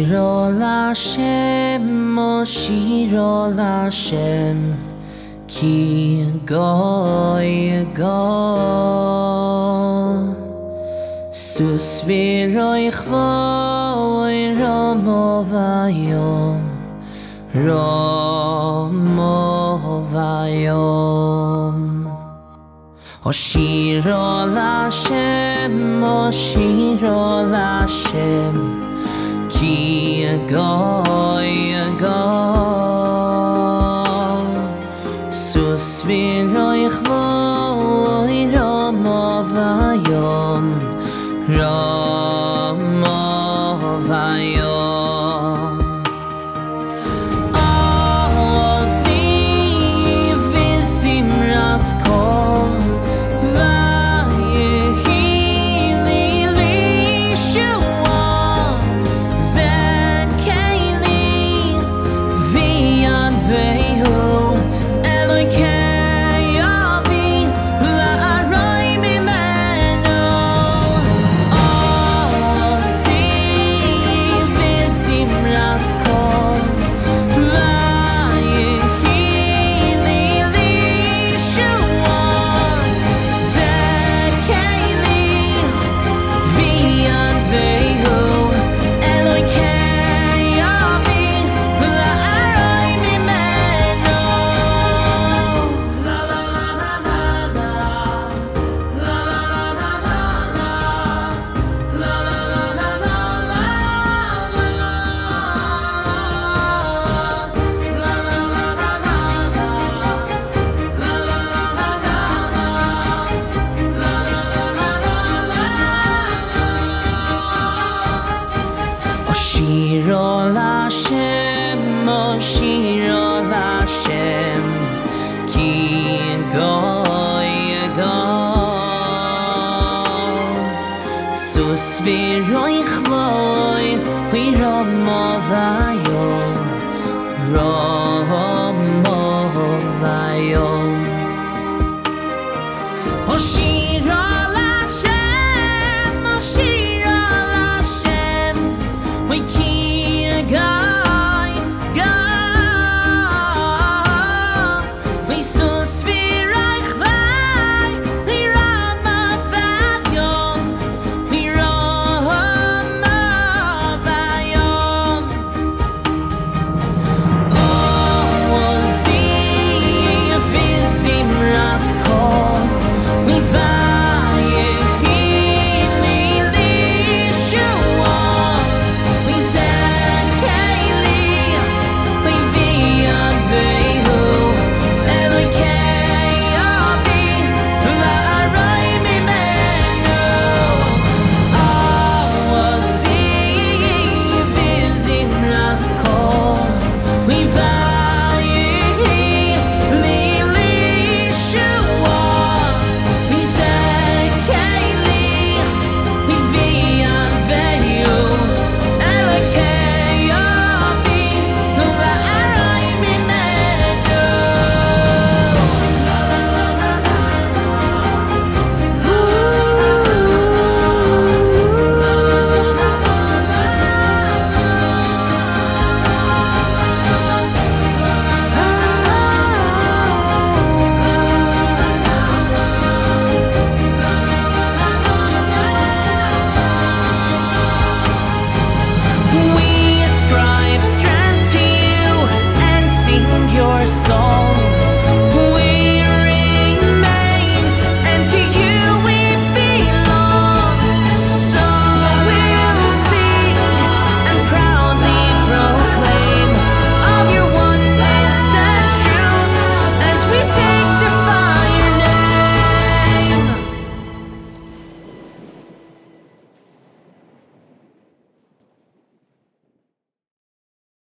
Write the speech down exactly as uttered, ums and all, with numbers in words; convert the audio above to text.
Shiro Lashem, O Shiro Lashem, Ki Goy Go Sus Viroi Chvoy Romo Vayom Romo Vayom O Shiro Lashem, O Shiro Lashem, Ki Goy Go Sus Viroi Chvoy Romo Vayom Romo Vayom Ozi Vizimras Kol Vayehi Li Lishua Zen Keili Vian Vehu Elokei Avi La'aroi Mimenu Ozi Vizimras Kol Vayehi Li Lishua Zen Keili Vian Vehu Elokei Avi La'aroi Mimenu La la la la la la La la la la la la La la la la la la La la la la la la La la la la la la La la la la la O Shiro Lashem, O Shiro Lashem, Ki Goy Go Sus Vir